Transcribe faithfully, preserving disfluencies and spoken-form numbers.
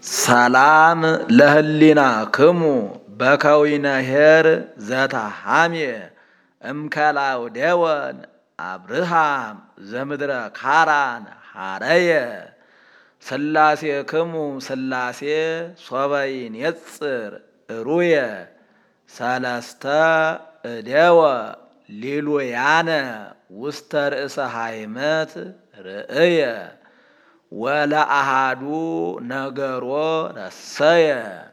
ሰላም ለህሊናክሙ በከዊነ ኄር ዘተሐምየ እምከላውዴወን አብርሃም ዘምድረ ካራን ሐረየ ሥላሴክሙ ሥላሴ ሶበይን የጽር ሩየ ሰለስተ እደወ ሊሉያነ ውስተ ርእሰ ሃይመት ርእየ ወለአሃዱ ነገሮ ረሰየ